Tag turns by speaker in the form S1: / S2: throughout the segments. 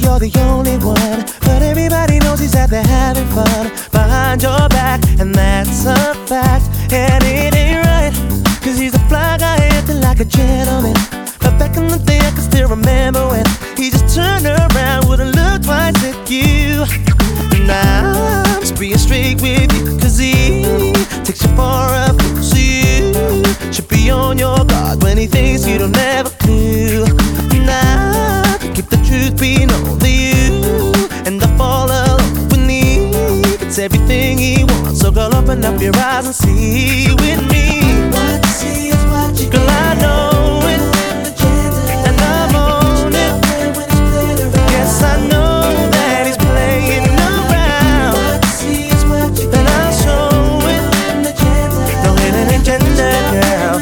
S1: you're the only one, but everybody knows he's out there having fun behind your back, and that's a fact. And it ain't right, cause he's a fly guy acting like a gentleman. But back in the day I can still remember when he just turned around, wouldn't look twice at you. Now I'm just being straight with you, cause he takes you for a fool. So you should be on your guard when he thinks you don't ever do. Now keep the truth being only you, and I fall alone when he gets everything he wants. So girl, open up your eyes and see with me.
S2: What you see is what you
S1: Girl, I know it, and I'm on it. Yes, I know that he's playing around,
S2: What you see is what you
S1: and I'll show it. No hidden agenda, girl.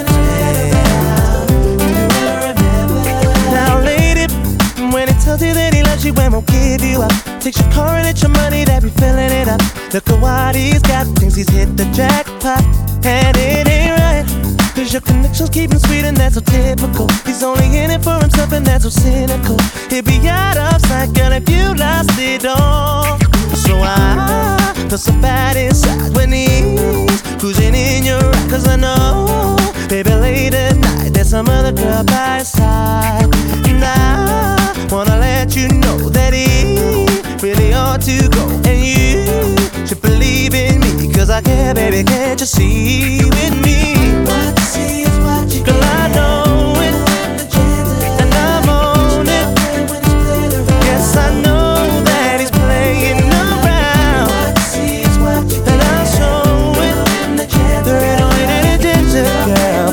S1: Now, lady, when he tells you that he loves you and won't give you up, takes your car and it's your money that be filling it up. Look at what he's got, thinks he's hit the jackpot, and it ain't right, cause your connections keep him sweet and that's so typical. He's only in it for himself and that's so cynical. He'd be out of sight, girl, if you lost it all. So I feel so bad inside when he's cruising in your ride, cause I know, baby, late at night there's some other girl by his side. And I wanna let you know that he really ought to go, and you should believe in me, cause I care, baby, can't you see with me?
S2: What you see is what you
S1: Girl, I know it, and I'm on it. Yes, I know that he's playing around,
S2: What you see is what you
S1: and I'll show it. There ain't no hidden agenda, girl.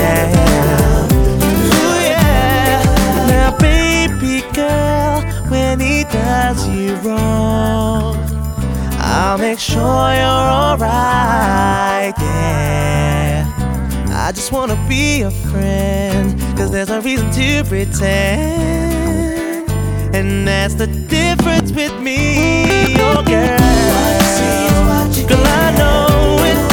S1: Yeah. Ooh, yeah. Now, baby girl, when he does you wrong, I'll make sure you're alright, yeah. I just wanna be a friend, cause there's no reason to pretend, and that's the difference with me, oh girl.
S2: see is what you
S1: Girl, I know it,